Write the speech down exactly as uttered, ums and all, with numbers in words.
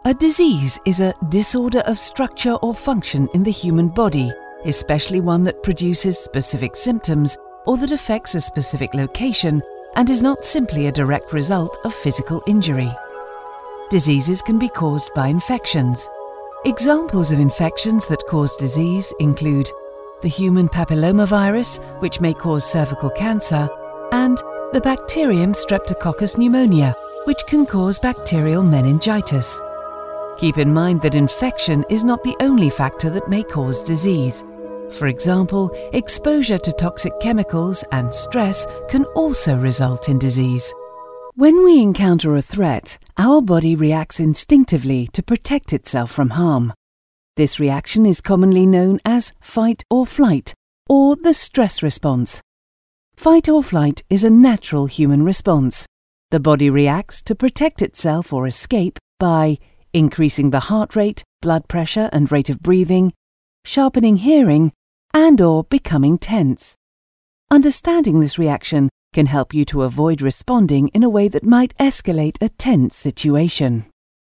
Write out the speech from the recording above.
A disease is a disorder of structure or function in the human body, especially one that produces specific symptoms or that affects a specific location and is not simply a direct result of physical injury. Diseases can be caused by infections. Examples of infections that cause disease include the human papillomavirus, which may cause cervical cancer, and the bacterium Streptococcus pneumonia, which can cause bacterial meningitis. Keep in mind that infection is not the only factor that may cause disease. For example, exposure to toxic chemicals and stress can also result in disease. When we encounter a threat, our body reacts instinctively to protect itself from harm. This reaction is commonly known as fight or flight, or the stress response. Fight or flight is a natural human response. The body reacts to protect itself or escape by increasing the heart rate, blood pressure and rate of breathing, sharpening hearing, and or becoming tense. Understanding this reaction can help you to avoid responding in a way that might escalate a tense situation.